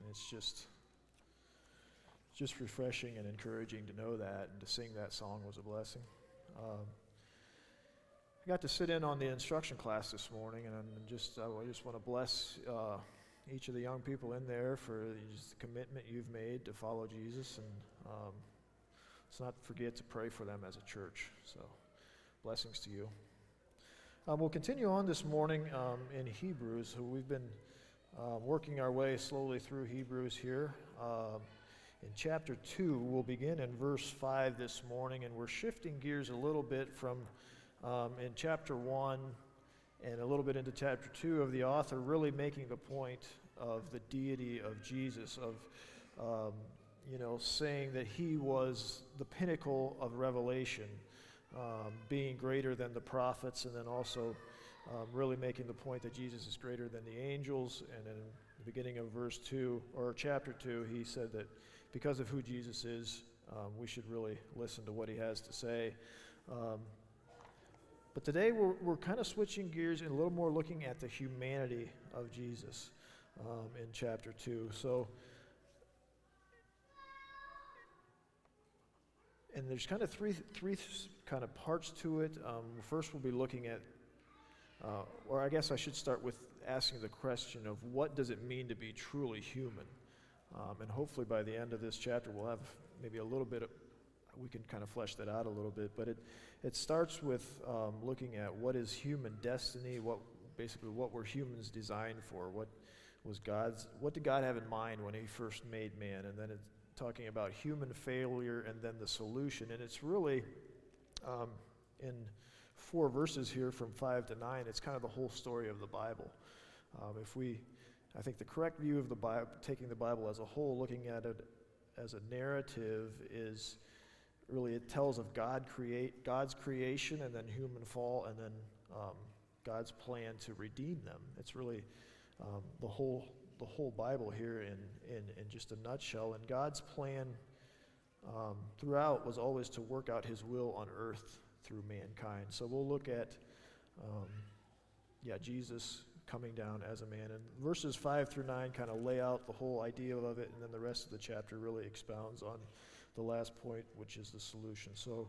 it's just refreshing and encouraging to know that, and to sing that song was a blessing. I got to sit in on the instruction class this morning, and I just want to bless each of the young people in there for the commitment you've made to follow Jesus, and let's not forget to pray for them as a church. So, blessings to you. We'll continue on this morning in Hebrews. So we've been working our way slowly through Hebrews here. In chapter 2, we'll begin in verse 5 this morning, and we're shifting gears a little bit from in chapter 1 and a little bit into chapter 2 of the author really making the point of the deity of Jesus, of saying that he was the pinnacle of revelation, being greater than the prophets, and then also really making the point that Jesus is greater than the angels. And in the beginning of verse 2, or chapter 2, he said that because of who Jesus is, we should really listen to what he has to say. But today we're kind of switching gears and a little more looking at the humanity of Jesus in chapter 2. So, and there's kind of three kind of parts to it. First, we'll be looking at, or I guess I should start with asking the question of what does it mean to be truly human? And hopefully by the end of this chapter, we'll have maybe a little bit of, we can kind of flesh that out a little bit. But it starts with looking at what is human destiny, what were humans designed for, what did God have in mind when he first made man, and then it's talking about human failure and then the solution. And it's really in 4 verses here from 5 to 9, it's kind of the whole story of the Bible. I think the correct view of the Bible, taking the Bible as a whole, looking at it as a narrative, is really it tells of God's creation and then human fall, and then God's plan to redeem them. It's really the whole Bible here in just a nutshell. And God's plan throughout was always to work out his will on earth through mankind. So we'll look at Jesus coming down as a man. And verses 5 through 9 kind of lay out the whole idea of it, and then the rest of the chapter really expounds on the last point, which is the solution. So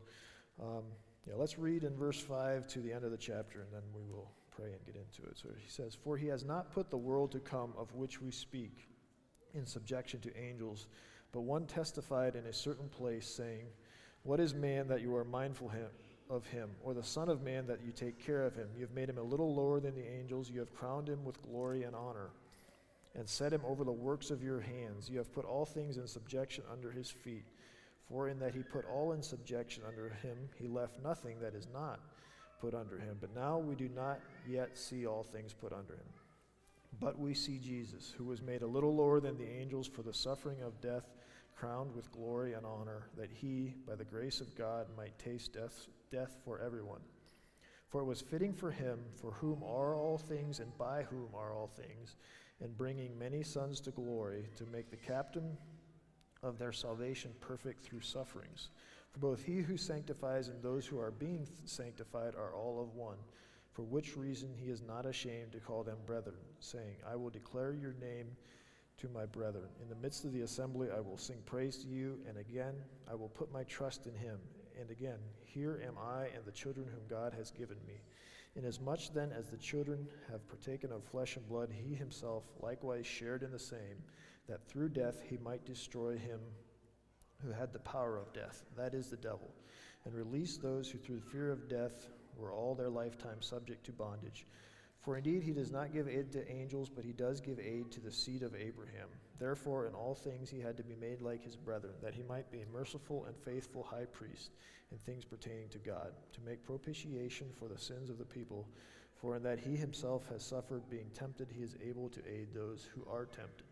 let's read in verse 5 to the end of the chapter, and then we will pray and get into it. So he says, "For he has not put the world to come of which we speak in subjection to angels, but one testified in a certain place, saying, What is man that you are mindful of him, or the Son of Man that you take care of him? You have made him a little lower than the angels. You have crowned him with glory and honor, and set him over the works of your hands. You have put all things in subjection under his feet. For in that he put all in subjection under him, he left nothing that is not put under him. But now we do not yet see all things put under him. But we see Jesus, who was made a little lower than the angels for the suffering of death, crowned with glory and honor, that he, by the grace of God, might taste death for everyone. For it was fitting for him, for whom are all things and by whom are all things, in bringing many sons to glory, to make the captain of their salvation perfect through sufferings. For both he who sanctifies and those who are being sanctified are all of one, for which reason he is not ashamed to call them brethren, saying, I will declare your name to my brethren. In the midst of the assembly I will sing praise to you, and again I will put my trust in him. And again, here am I and the children whom God has given me. Inasmuch then as the children have partaken of flesh and blood, he himself likewise shared in the same, that through death he might destroy him who had the power of death, that is the devil, and release those who through the fear of death were all their lifetime subject to bondage. For indeed he does not give aid to angels, but he does give aid to the seed of Abraham. Therefore in all things he had to be made like his brethren, that he might be a merciful and faithful high priest in things pertaining to God, to make propitiation for the sins of the people. For in that he himself has suffered, being tempted, he is able to aid those who are tempted.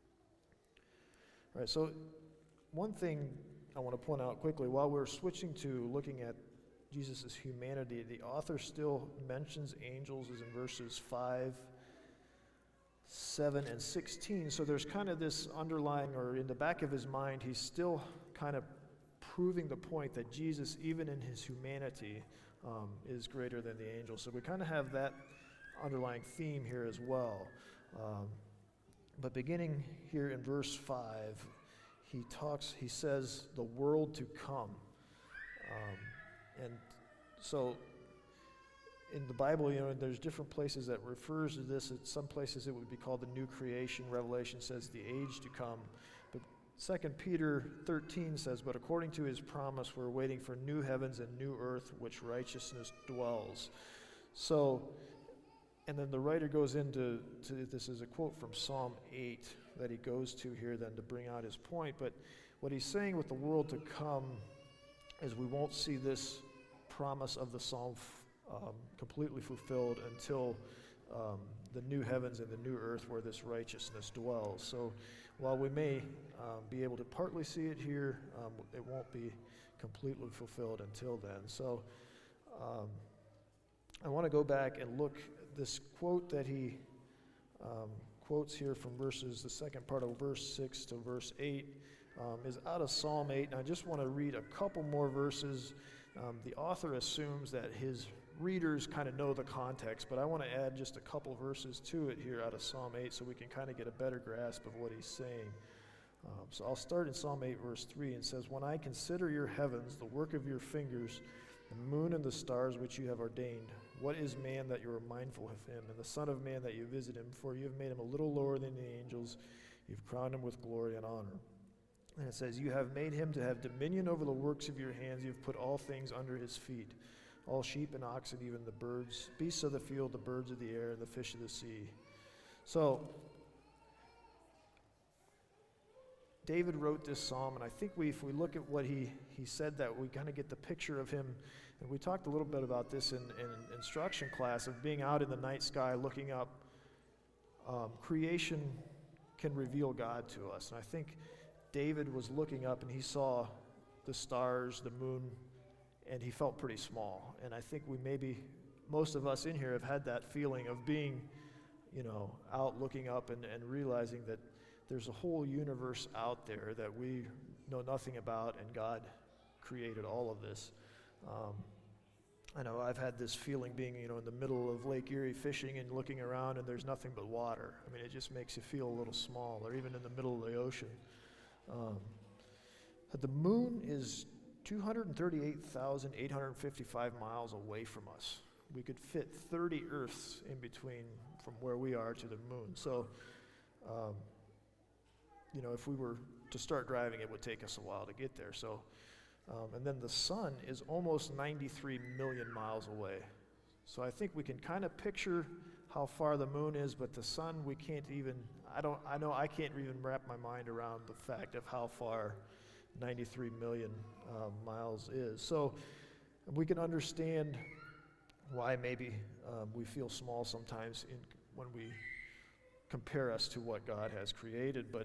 All right, so one thing I want to point out quickly, while we're switching to looking at Jesus' humanity, the author still mentions angels as in verses 5, 7, and 16. So there's kind of this underlying, or in the back of his mind, he's still kind of proving the point that Jesus, even in his humanity, is greater than the angels. So we kind of have that underlying theme here as well. But beginning here in verse 5, he says, the world to come. And so in the Bible, there's different places that refers to this. In some places it would be called the new creation. Revelation says the age to come. But 2 Peter 13 says, but according to his promise, we're waiting for new heavens and new earth, which righteousness dwells. So, and then the writer goes into, this is a quote from Psalm 8 that he goes to here then to bring out his point. But what he's saying with the world to come is we won't see this promise of the psalm completely fulfilled until the new heavens and the new earth where this righteousness dwells. So while we may be able to partly see it here, it won't be completely fulfilled until then. So I want to go back and look this quote that he quotes here from the second part of verse 6 to verse 8 is out of Psalm 8, and I just want to read a couple more verses. The author assumes that his readers kind of know the context, but I want to add just a couple verses to it here out of Psalm 8 so we can kind of get a better grasp of what he's saying. So I'll start in Psalm 8, verse 3, and it says, when I consider your heavens, the work of your fingers, the moon and the stars which you have ordained, what is man that you are mindful of him, and the son of man that you visit him? For you have made him a little lower than the angels. You've crowned him with glory and honor. And it says, you have made him to have dominion over the works of your hands. You've put all things under his feet, all sheep and oxen, even the birds, beasts of the field, the birds of the air, and the fish of the sea. So David wrote this psalm, and I think if we look at what he said, that we kind of get the picture of him. And we talked a little bit about this in instruction class, of being out in the night sky looking up. Creation can reveal God to us. And I think David was looking up and he saw the stars, the moon, and he felt pretty small. And I think most of us in here have had that feeling of being, out looking up and realizing that there's a whole universe out there that we know nothing about, and God created all of this. I know I've had this feeling being, in the middle of Lake Erie fishing and looking around and there's nothing but water. I mean, it just makes you feel a little small, or even in the middle of the ocean. The moon is 238,855 miles away from us. We could fit 30 Earths in between from where we are to the moon. So, if we were to start driving, it would take us a while to get there. So, and then the sun is almost 93 million miles away. So I think we can kind of picture how far the moon is, but the sun, we can't even, I know I can't even wrap my mind around the fact of how far 93 million miles is. So we can understand why maybe we feel small sometimes when we compare us to what God has created. But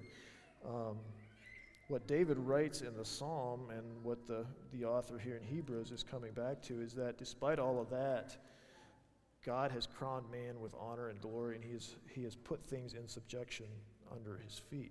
what David writes in the psalm, and what the author here in Hebrews is coming back to, is that despite all of that, God has crowned man with honor and glory, and he has put things in subjection under his feet.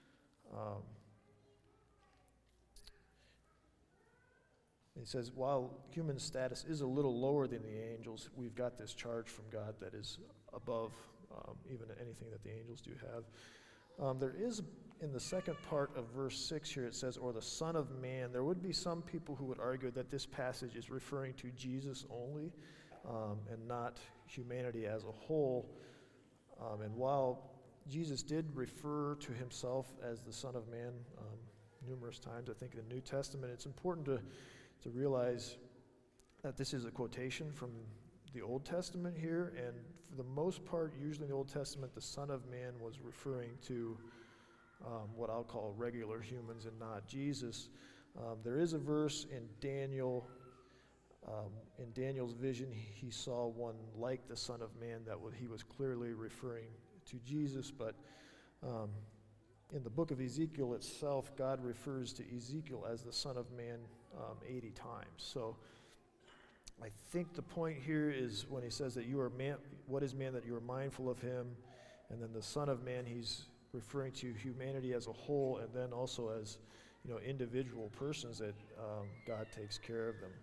He says, while human status is a little lower than the angels, we've got this charge from God that is above even anything that the angels do have. There is, in the second part of verse 6 here, it says, or the Son of Man. There would be some people who would argue that this passage is referring to Jesus only, and not humanity as a whole. And while Jesus did refer to himself as the Son of Man numerous times, I think in the New Testament, it's important to realize that this is a quotation from the Old Testament here, and for the most part, usually in the Old Testament, the Son of Man was referring to what I'll call regular humans and not Jesus. There is a verse in Daniel. In Daniel's vision, he saw one like the Son of Man that he was clearly referring to Jesus, but in the book of Ezekiel itself, God refers to Ezekiel as the Son of Man 80 times. So I think the point here is when he says that you are man, what is man that you are mindful of him, and then the Son of Man, he's referring to humanity as a whole, and then also as individual persons that God takes care of them.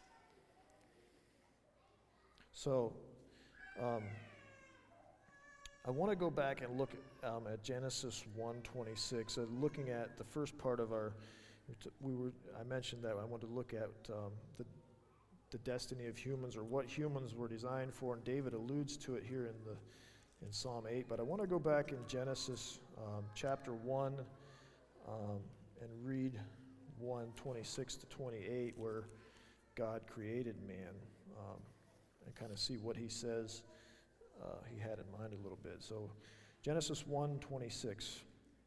So I want to go back and look at Genesis 1:26. Looking at the first part of our, I mentioned that I wanted to look at the destiny of humans, or what humans were designed for, and David alludes to it here in Psalm 8. But I want to go back in Genesis chapter 1 and read 1:26 to 28, where God created man, and kind of see what he says he had in mind a little bit. So Genesis 1:26.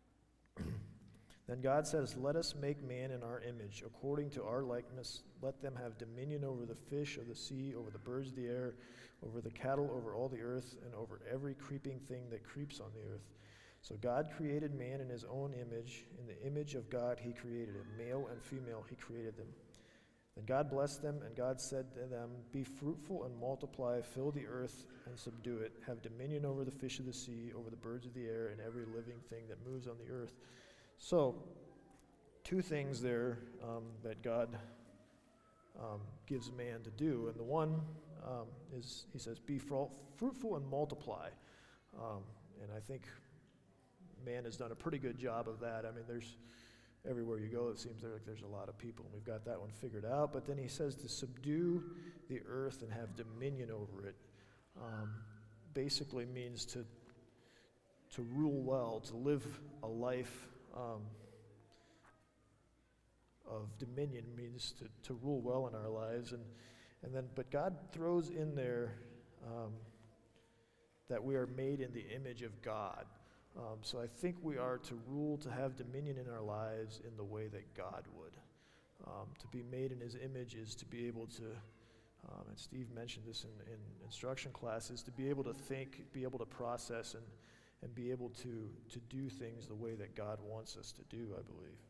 Then God says, "Let us make man in our image, according to our likeness. Let them have dominion over the fish of the sea, over the birds of the air, over the cattle, over all the earth, and over every creeping thing that creeps on the earth." So God created man in his own image. In the image of God he created him. Male and female he created them. Then God blessed them, and God said to them, "Be fruitful and multiply, fill the earth and subdue it. Have dominion over the fish of the sea, over the birds of the air, and every living thing that moves on the earth." So, two things there that God gives man to do. And the one is, he says, be fruitful and multiply. And I think man has done a pretty good job of that. I mean, everywhere you go, it seems like there's a lot of people, and we've got that one figured out. But then he says to subdue the earth and have dominion over it. Basically means to rule well, to live a life of dominion, means to rule well in our lives. But God throws in there that we are made in the image of God. So I think we are to rule, to have dominion in our lives in the way that God would. To be made in his image is to be able to, and Steve mentioned this in instruction classes, to be able to think, be able to process, and be able to do things the way that God wants us to do, I believe.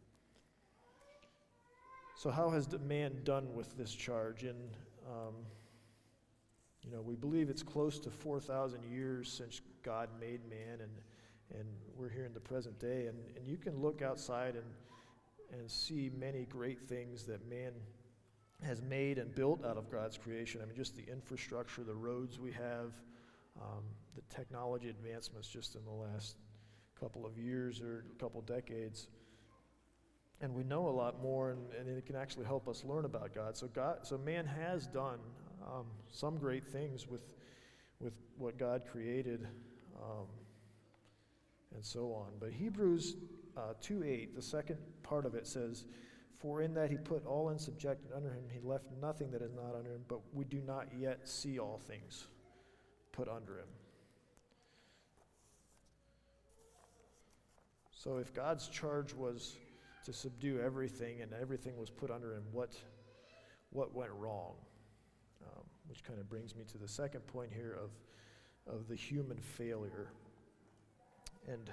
So how has man done with this charge? And we believe it's close to 4,000 years since God made man, and we're here in the present day, and you can look outside and see many great things that man has made and built out of God's creation. I mean, just the infrastructure, the roads we have, the technology advancements just in the last couple of years or couple decades. And we know a lot more, and it can actually help us learn about God. So man has done some great things with what God created, and so on. But Hebrews 2:8, the second part of it says, "For in that he put all in subjection under him, he left nothing that is not under him, but we do not yet see all things put under him." So if God's charge was to subdue everything and everything was put under him, what went wrong? Which kind of brings me to the second point here of the human failure. And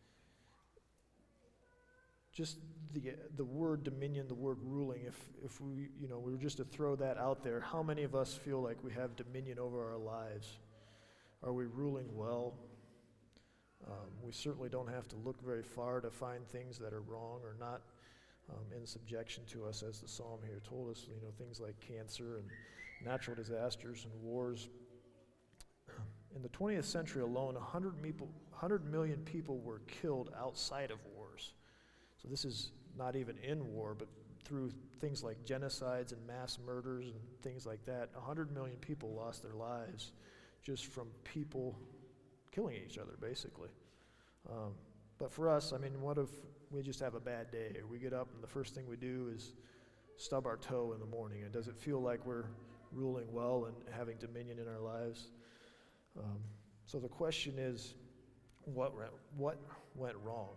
just the word dominion, the word ruling, if we were just to throw that out there, how many of us feel like we have dominion over our lives? Are we ruling well? We certainly don't have to look very far to find things that are wrong or not in subjection to us, as the psalm here told us. Things like cancer and natural disasters and wars. In the 20th century alone, 100 million people were killed outside of wars. So this is not even in war, but through things like genocides and mass murders and things like that. 100 million people lost their lives just from people killing each other, basically. But for us, I mean, what if we just have a bad day, or we get up and the first thing we do is stub our toe in the morning? And does it feel like we're ruling well and having dominion in our lives? So the question is, what went wrong?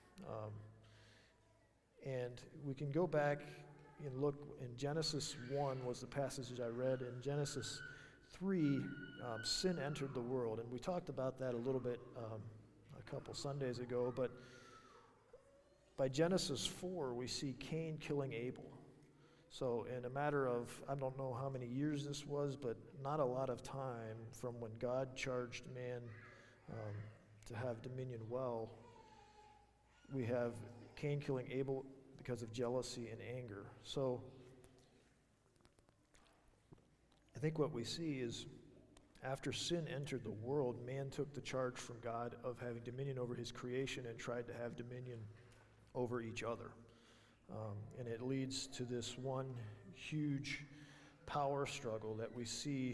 And we can go back and look in Genesis 1 was the passage I read. In Genesis 3, sin entered the world, and we talked about that a little bit a couple Sundays ago, but by Genesis 4, we see Cain killing Abel. So in a matter of, I don't know how many years this was, but not a lot of time from when God charged man to have dominion well, we have Cain killing Abel because of jealousy and anger. So I think what we see is after sin entered the world, man took the charge from God of having dominion over his creation and tried to have dominion over each other. And it leads to this one huge power struggle that we see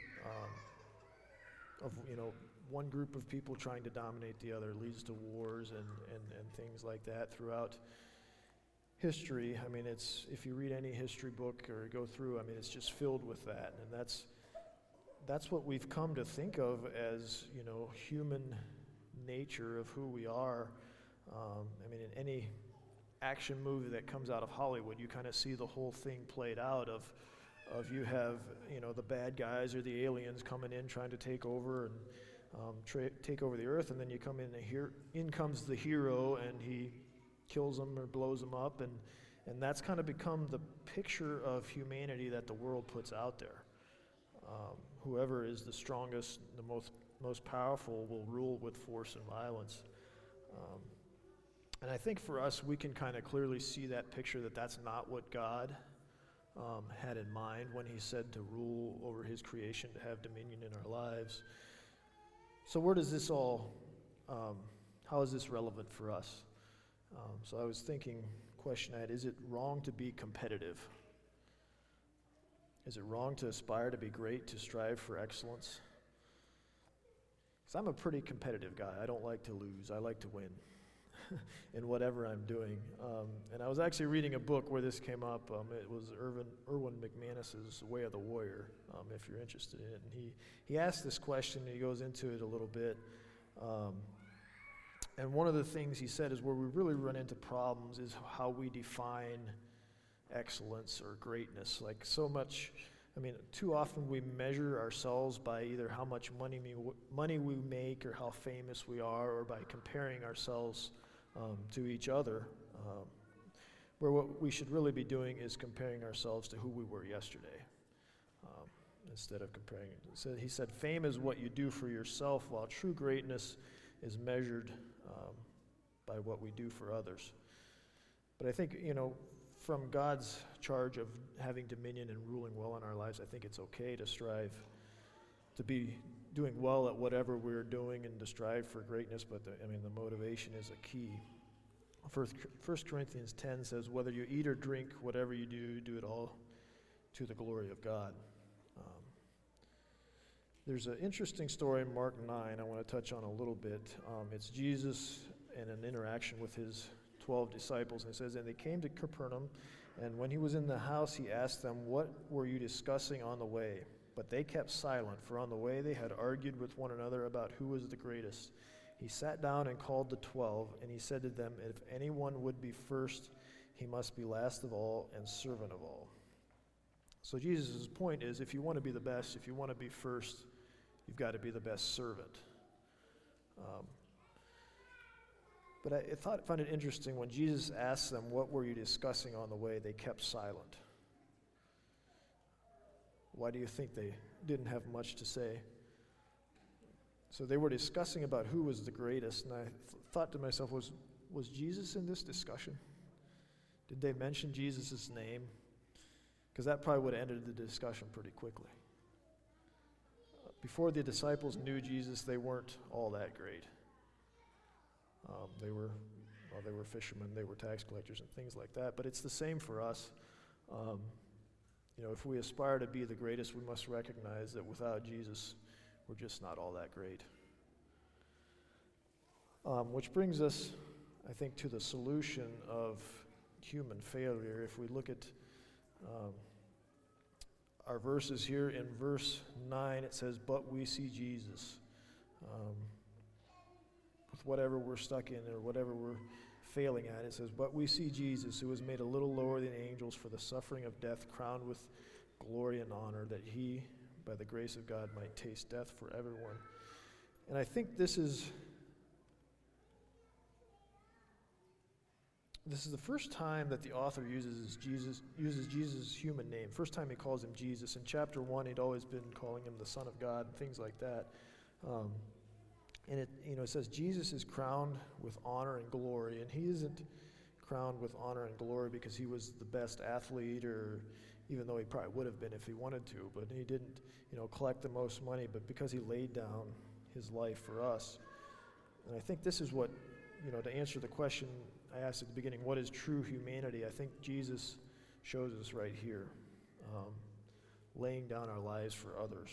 of one group of people trying to dominate the other. It leads to wars and things like that throughout history. I mean, if you read any history book or go through, I mean, it's just filled with that. And that's what we've come to think of as, human nature of who we are. I mean, in any action movie that comes out of Hollywood, you kind of see the whole thing played out of you have, the bad guys or the aliens coming in trying to take over and take over the earth, and then you come in comes the hero, and he kills them or blows them up, and that's kind of become the picture of humanity that the world puts out there. Whoever is the strongest, the most powerful will rule with force and violence. And I think for us, we can kind of clearly see that picture that's not what God had in mind when he said to rule over his creation, to have dominion in our lives. So where does this all, how is this relevant for us? So I was thinking, question I had, is it wrong to be competitive? Is it wrong to aspire to be great, to strive for excellence? Because I'm a pretty competitive guy. I don't like to lose. I like to win in whatever I'm doing. And I was actually reading a book where this came up. It was Erwin McManus's Way of the Warrior, if you're interested in it. And he asked this question, and he goes into it a little bit. And one of the things he said is where we really run into problems is how we define excellence or greatness. Like so much, too often we measure ourselves by either how much money we make or how famous we are, or by comparing ourselves to each other, where what we should really be doing is comparing ourselves to who we were yesterday, instead of comparing. So he said, fame is what you do for yourself, while true greatness is measured by what we do for others. But I think, from God's charge of having dominion and ruling well in our lives, I think it's okay to strive to be doing well at whatever we're doing and to strive for greatness, but the motivation is a key. 1 Corinthians 10 says, whether you eat or drink, whatever you do, do it all to the glory of God. There's an interesting story in Mark 9 I want to touch on a little bit. It's Jesus and an interaction with his 12 disciples. And it says, and they came to Capernaum, and when he was in the house, he asked them, what were you discussing on the way? But they kept silent, for on the way they had argued with one another about who was the greatest. He sat down and called the 12, and he said to them, if anyone would be first, he must be last of all and servant of all. So Jesus' point is, if you want to be the best, if you want to be first, you've got to be the best servant. But I find it interesting when Jesus asked them, what were you discussing on the way? They kept silent. Why do you think they didn't have much to say? So they were discussing about who was the greatest, and I thought to myself, was Jesus in this discussion? Did they mention Jesus' name? Because that probably would have ended the discussion pretty quickly. Before the disciples knew Jesus, they weren't all that great. They were fishermen, they were tax collectors and things like that. But it's the same for us. If we aspire to be the greatest, we must recognize that without Jesus, we're just not all that great. Which brings us, I think, to the solution of human failure. If we look at our verses here, in verse 9, it says, but we see Jesus. With whatever we're stuck in or whatever we're failing at, it says, but we see Jesus, who was made a little lower than angels for the suffering of death, crowned with glory and honor, that he, by the grace of God, might taste death for everyone. And I think this is the first time that the author uses Jesus' human name. First time he calls him Jesus. In chapter 1, he'd always been calling him the Son of God and things like that. And it says Jesus is crowned with honor and glory, and he isn't crowned with honor and glory because he was the best athlete or even though he probably would have been if he wanted to, but he didn't, collect the most money, but because he laid down his life for us. And I think this is what, to answer the question I asked at the beginning, what is true humanity? I think Jesus shows us right here, laying down our lives for others.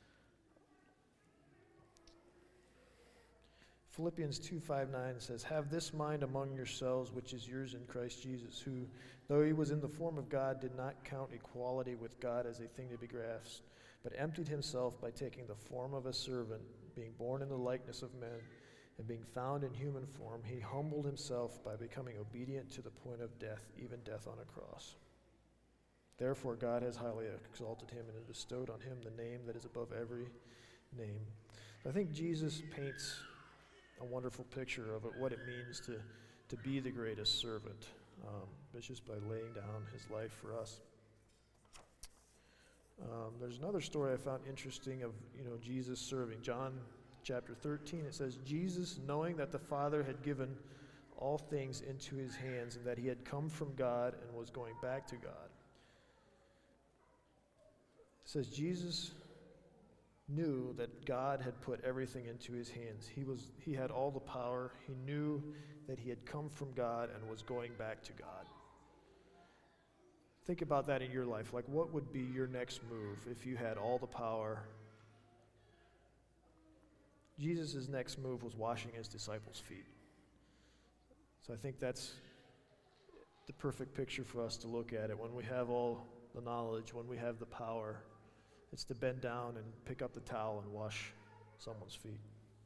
Philippians 2:5-9 says, "Have this mind among yourselves, which is yours in Christ Jesus, who, though he was in the form of God, did not count equality with God as a thing to be grasped, but emptied himself by taking the form of a servant, being born in the likeness of men, and being found in human form, he humbled himself by becoming obedient to the point of death, even death on a cross. Therefore God has highly exalted him and bestowed on him the name that is above every name." I think Jesus paints a wonderful picture of what it means to be the greatest servant. It's just by laying down his life for us. There's another story I found interesting of Jesus serving. John chapter 13, it says, "Jesus, knowing that the Father had given all things into his hands and that he had come from God and was going back to God." It says Jesus knew that God had put everything into his hands. He had all the power. He knew that he had come from God and was going back to God. Think about that in your life. Like, what would be your next move if you had all the power? Jesus' next move was washing his disciples' feet. So I think that's the perfect picture for us to look at it. When we have all the knowledge, when we have the power, it's to bend down and pick up the towel and wash someone's feet.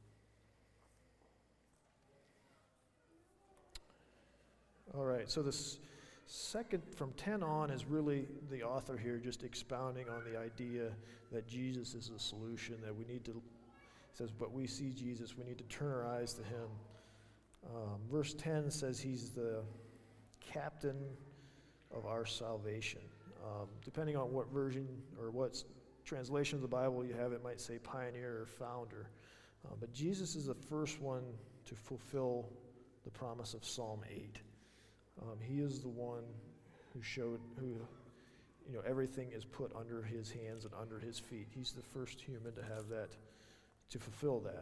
All right, so this second, from 10 on, is really the author here just expounding on the idea that Jesus is the solution, that we need to, says, but we see Jesus, we need to turn our eyes to him. Verse 10 says he's the captain of our salvation. Depending on what version or what translation of the Bible you have, it might say pioneer or founder. But Jesus is the first one to fulfill the promise of Psalm 8. He is the one who everything is put under his hands and under his feet. He's the first human to have that, to fulfill that.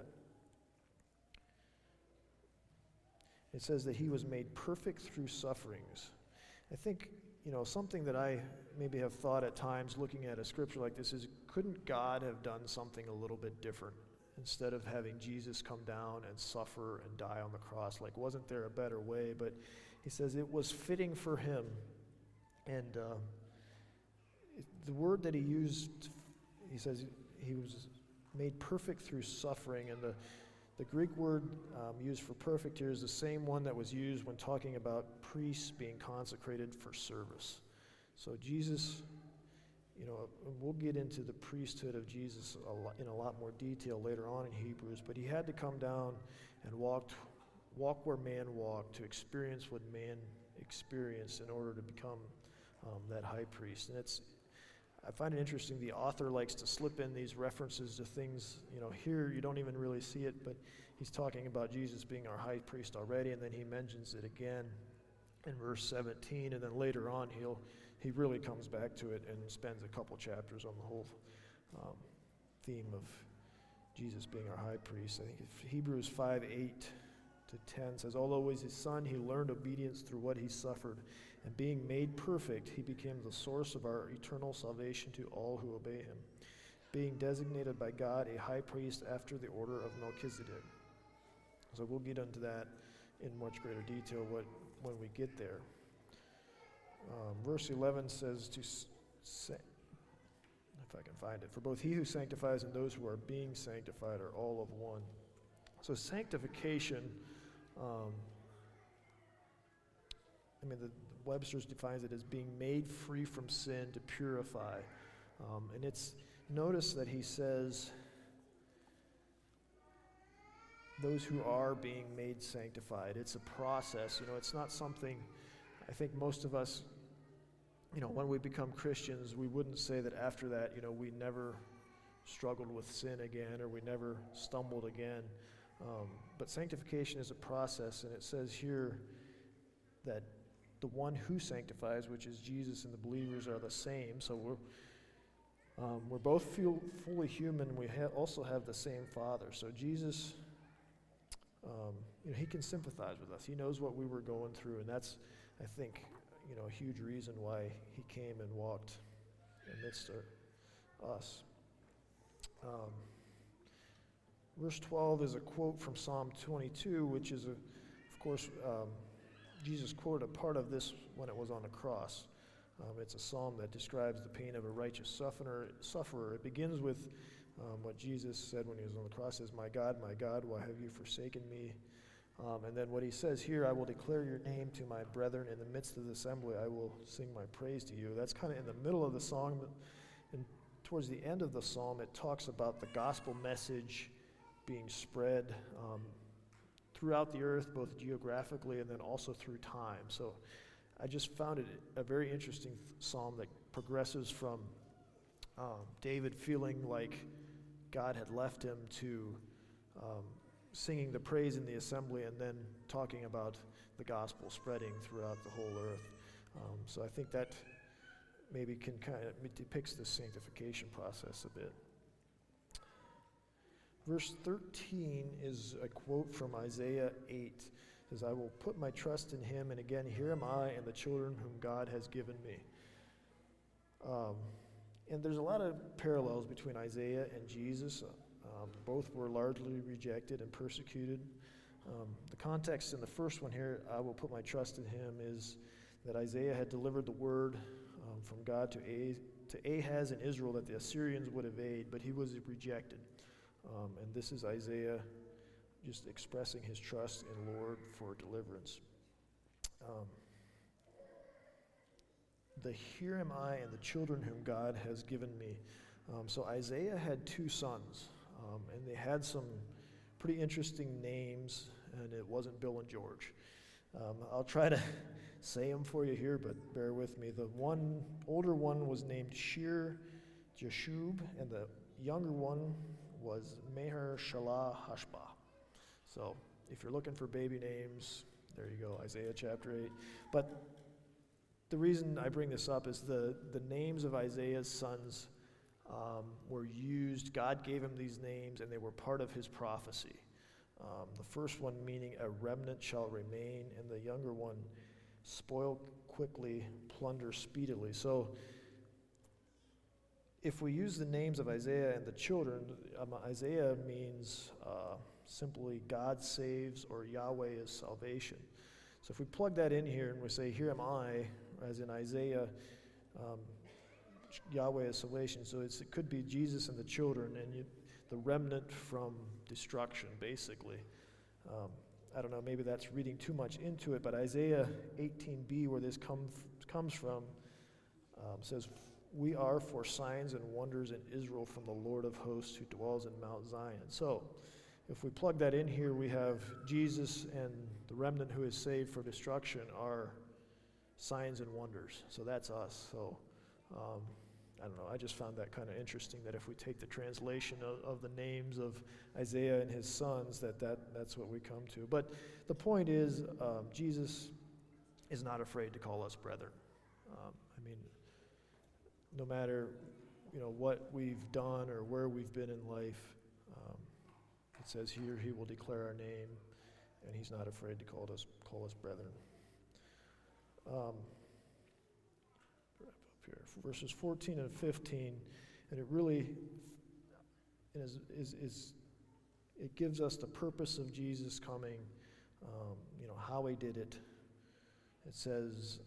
It says that he was made perfect through sufferings. I think, something that I maybe have thought at times looking at a scripture like this is, couldn't God have done something a little bit different instead of having Jesus come down and suffer and die on the cross? Like, wasn't there a better way? But he says it was fitting for him. And the word that he used, he says he was made perfect through suffering. And the Greek word used for perfect here is the same one that was used when talking about priests being consecrated for service. So Jesus, we'll get into the priesthood of Jesus in a lot more detail later on in Hebrews, but he had to come down and walk where man walked, to experience what man experienced in order to become that high priest. And I find it interesting, the author likes to slip in these references to things, here you don't even really see it, but he's talking about Jesus being our high priest already, and then he mentions it again in verse 17, and then later on he really comes back to it and spends a couple chapters on the whole theme of Jesus being our high priest. I think Hebrews 5:8-10 says, "Although he was his son, he learned obedience through what he suffered. And being made perfect, he became the source of our eternal salvation to all who obey him, being designated by God a high priest after the order of Melchizedek." So we'll get into that in much greater detail when we get there. Verse 11 says if I can find it, "For both he who sanctifies and those who are being sanctified are all of one." So sanctification, the Webster's defines it as being made free from sin to purify. And notice that he says, those who are being made sanctified. It's a process. It's not something, I think most of us, when we become Christians, we wouldn't say that after that, we never struggled with sin again or we never stumbled again. But sanctification is a process, and it says here that the one who sanctifies, which is Jesus, and the believers are the same. So we're both fully human. We also have the same Father. So Jesus, he can sympathize with us. He knows what we were going through, and that's, I think, a huge reason why he came and walked amidst us. Verse 12 is a quote from Psalm 22, which is, of course, Jesus quoted a part of this when it was on the cross. It's a psalm that describes the pain of a righteous sufferer. It begins with what Jesus said when he was on the cross, says, my God, why have you forsaken me? And then what he says here, I will declare your name to my brethren. In the midst of the assembly, I will sing my praise to you. That's kind of in the middle of the song. And towards the end of the psalm, it talks about the gospel message being spread throughout the earth, both geographically and then also through time. So I just found it a very interesting psalm that progresses from David feeling like God had left him to singing the praise in the assembly and then talking about the gospel spreading throughout the whole earth. So I think that maybe it depicts the sanctification process a bit. Verse 13 is a quote from Isaiah 8. It says, I will put my trust in him, and again, here am I and the children whom God has given me. And there's a lot of parallels between Isaiah and Jesus. Both were largely rejected and persecuted. The context in the first one here, I will put my trust in him, is that Isaiah had delivered the word from God to Ahaz in Israel that the Assyrians would invade, but he was rejected. And this is Isaiah just expressing his trust in Lord for deliverance. The here am I and the children whom God has given me. So Isaiah had two sons, and they had some pretty interesting names, and it wasn't Bill and George. I'll try to say them for you here, but bear with me. The older one was named Shir Jashub, and the younger one was Meher Shalah Hashbah. So if you're looking for baby names, there you go, Isaiah chapter 8. But the reason I bring this up is the names of Isaiah's sons were used. God gave him these names, and they were part of his prophecy. The first one meaning a remnant shall remain, and the younger one, spoil quickly, plunder speedily. So if we use the names of Isaiah and the children, Isaiah means simply God saves, or Yahweh is salvation. So if we plug that in here and we say, here am I, as in Isaiah, Yahweh is salvation. So it could be Jesus and the children, and the remnant from destruction, basically. I don't know, maybe that's reading too much into it, but Isaiah 18b, where this comes from, says, we are for signs and wonders in Israel from the Lord of hosts who dwells in Mount Zion. So if we plug that in here, we have Jesus and the remnant who is saved for destruction are signs and wonders. So that's us. So I don't know, I just found that kind of interesting, that if we take the translation of the names of Isaiah and his sons, that's what we come to. But the point is, Jesus is not afraid to call us brethren. No matter what we've done or where we've been in life, it says here he will declare our name, and he's not afraid to call us brethren. Up here, verses 14 and 15, and it really it gives us the purpose of Jesus coming, how he did it. It says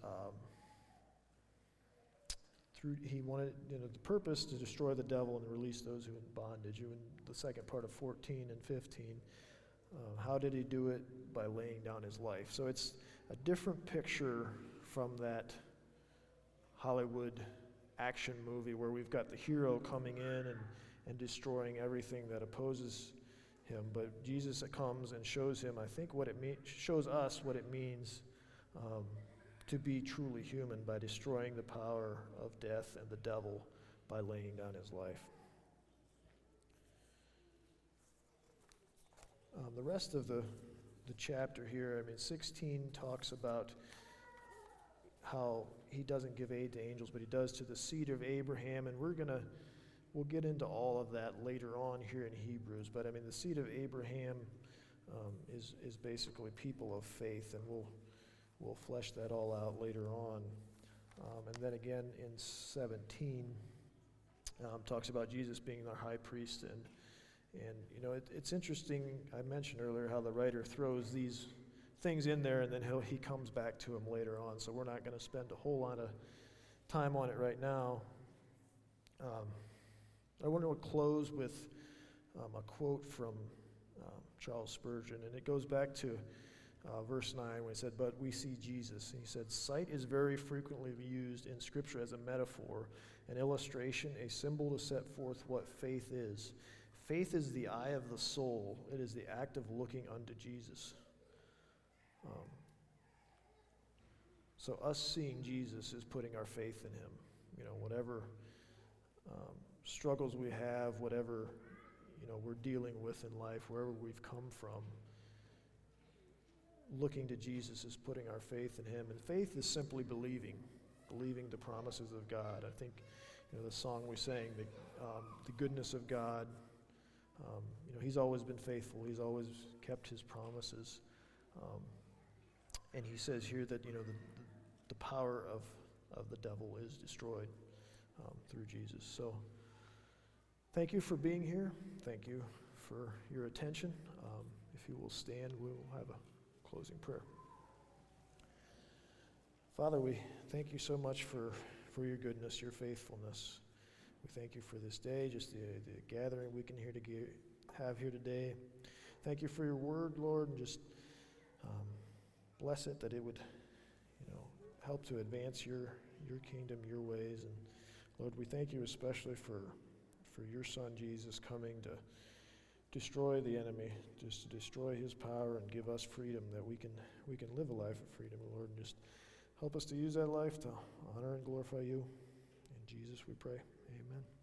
he wanted the purpose to destroy the devil and release those who are in bondage. In the second part of 14 and 15, how did he do it? By laying down his life. So it's a different picture from that Hollywood action movie where we've got the hero coming in and destroying everything that opposes him. But Jesus comes and shows him, I think, shows us what it means to be truly human by destroying the power of death and the devil by laying down his life. The rest of the chapter here, 16 talks about how he doesn't give aid to angels, but he does to the seed of Abraham, and we'll get into all of that later on here in Hebrews. But I mean, the seed of Abraham is basically people of faith, and we'll flesh that all out later on. And then again in 17, talks about Jesus being our high priest, and you know, it's interesting. I mentioned earlier how the writer throws these things in there, and then he comes back to them later on. So we're not going to spend a whole lot of time on it right now. I want to close with a quote from Charles Spurgeon, and it goes back to verse 9 when he said, "But we see Jesus." And he said, "Sight is very frequently used in Scripture as a metaphor, an illustration, a symbol to set forth what faith is. Faith is the eye of the soul. It is the act of looking unto Jesus." So us seeing Jesus is putting our faith in him. You know, whatever struggles we have, whatever, you know, we're dealing with in life, wherever we've come from, looking to Jesus is putting our faith in him. And faith is simply believing the promises of God. I think, you know, the song we sang, the goodness of God, you know, he's always been faithful. He's always kept his promises. And he says here that, you know, the power of the devil is destroyed through Jesus. So thank you for being here. Thank you for your attention. If you will stand, we will have a closing prayer. Father, we thank you so much for your goodness, your faithfulness. We thank you for this day, just the gathering we can have here today. Thank you for your word, Lord, and just bless it, that it would, you know, help to advance your kingdom, your ways. And Lord, we thank you especially for your Son Jesus coming to destroy the enemy, just to destroy his power and give us freedom, that we can live a life of freedom, Lord, and just help us to use that life to honor and glorify you. In Jesus we pray. Amen.